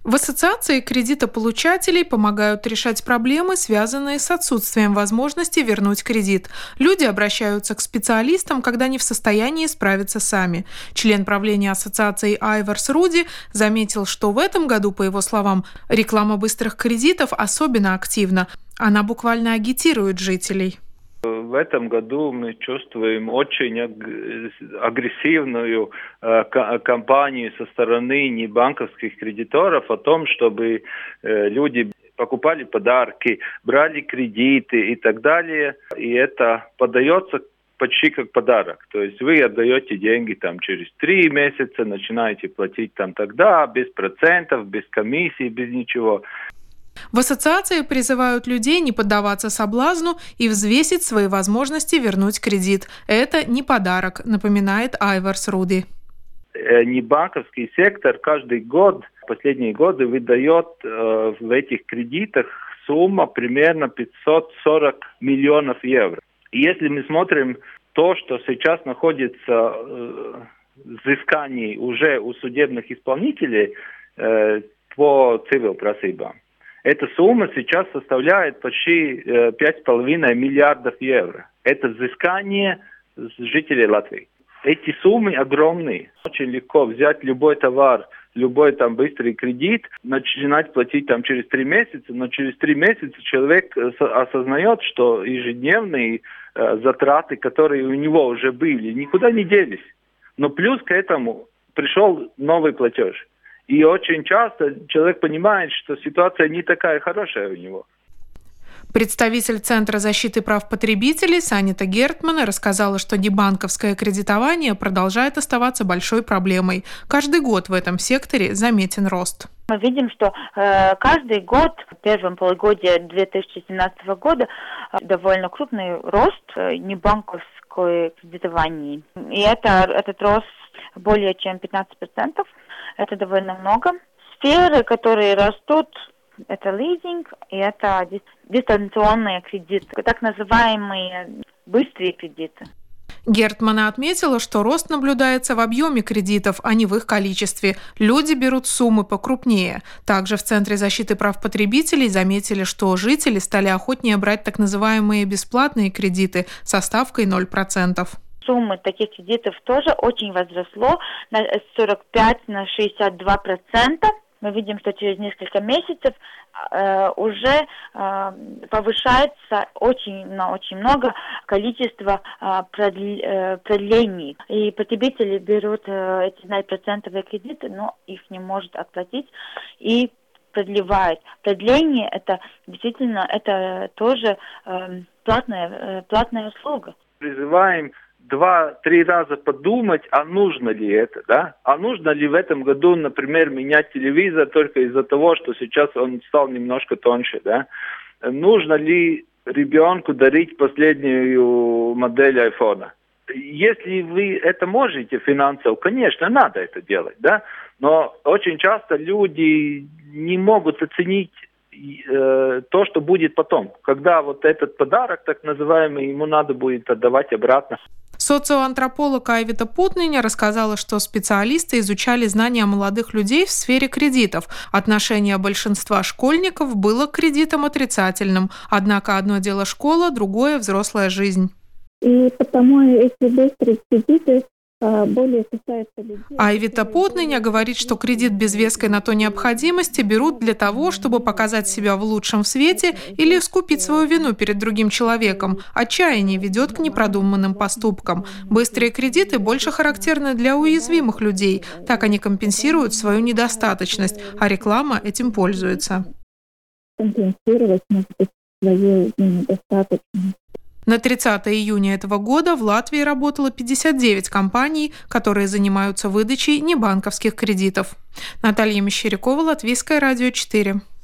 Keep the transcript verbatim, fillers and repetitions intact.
В ассоциации кредитополучателей помогают решать проблемы, связанные с отсутствием возможности вернуть кредит. Люди обращаются к специалистам, когда не в состоянии справиться сами. Член правления ассоциации Айварс Руди заметил, что в этом году, по его словам, реклама быстрых кредитов особенно активна. Она буквально агитирует жителей. В этом году мы чувствуем очень агрессивную э, кампанию со стороны небанковских кредиторов о том, чтобы э, люди покупали подарки, брали кредиты и так далее. И это подается почти как подарок. То есть вы отдаете деньги там через три месяца, начинаете платить там тогда, без процентов, без комиссий, без ничего. В ассоциации призывают людей не поддаваться соблазну и взвесить свои возможности вернуть кредит. Это не подарок, напоминает Айварс Руди. Небанковский сектор каждый год, последние годы, выдает э, в этих кредитах сумма примерно пятьсот сорок миллионов евро. И если мы смотрим то, что сейчас находится э, в взыскании уже у судебных исполнителей э, по цивил-просьбам, эта сумма сейчас составляет почти э, пять с половиной миллиардов евро. Это взыскание с жителей Латвии. Эти суммы огромные. Очень легко взять любой товар, любой там быстрый кредит, начинать платить там через три месяца, но через три месяца человек осознает, что ежедневные э, затраты, которые у него уже были, никуда не делись. Но плюс к этому пришел новый платеж. И очень часто человек понимает, что ситуация не такая хорошая у него. Представитель Центра защиты прав потребителей Санита Гертман рассказала, что небанковское кредитование продолжает оставаться большой проблемой. Каждый год в этом секторе заметен рост. Мы видим, что э, каждый год, в первом полугодии две тысячи семнадцатого года, э, довольно крупный рост э, небанковского кредитования. И это, этот рост более чем пятнадцать процентов. Это довольно много. Сферы, которые растут, это лизинг и это дистанционные кредиты, так называемые быстрые кредиты. Гертмана отметила, что рост наблюдается в объеме кредитов, а не в их количестве. Люди берут суммы покрупнее. Также в Центре защиты прав потребителей заметили, что жители стали охотнее брать так называемые бесплатные кредиты со ставкой ноль процентов. Суммы таких кредитов тоже очень возросло на сорок пять на шестьдесят два процента. Мы видим, что через несколько месяцев э, уже э, повышается очень, на очень много количество э, продлений. И потребители берут э, эти ноль-процентовые кредиты, но их не может оплатить и продлевают. Продление это действительно это тоже э, платная, э, платная услуга. Призываем два-три раза подумать, а нужно ли это, да? А нужно ли в этом году, например, менять телевизор только из-за того, что сейчас он стал немножко тоньше, да? Нужно ли ребенку дарить последнюю модель айфона? Если вы это можете финансово, конечно, надо это делать, да? Но очень часто люди не могут оценить э, то, что будет потом. Когда вот этот подарок, так называемый, ему надо будет отдавать обратно. Социоантрополог Айвита Путниня рассказала, что специалисты изучали знания молодых людей в сфере кредитов. Отношение большинства школьников было к кредитам отрицательным. Однако одно дело школа, другое – взрослая жизнь. И потому эти быстрые кредиты более касаются людей. Айвита Путниня говорит, что кредит без веской на то необходимости берут для того, чтобы показать себя в лучшем свете или искупить свою вину перед другим человеком. Отчаяние ведет к непродуманным поступкам. Быстрые кредиты больше характерны для уязвимых людей. Так они компенсируют свою недостаточность, а реклама этим пользуется. Компенсировать, может быть, свою недостаточность. На тридцатое июня этого года в Латвии работало пятьдесят девять компаний, которые занимаются выдачей небанковских кредитов. Наталья Мещерякова, Латвийское радио четыре.